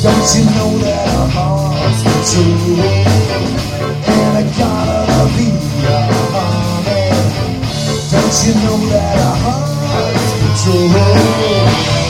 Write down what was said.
Don't you know that our hearts control? And I gotta be honest. Don't you know that our hearts control?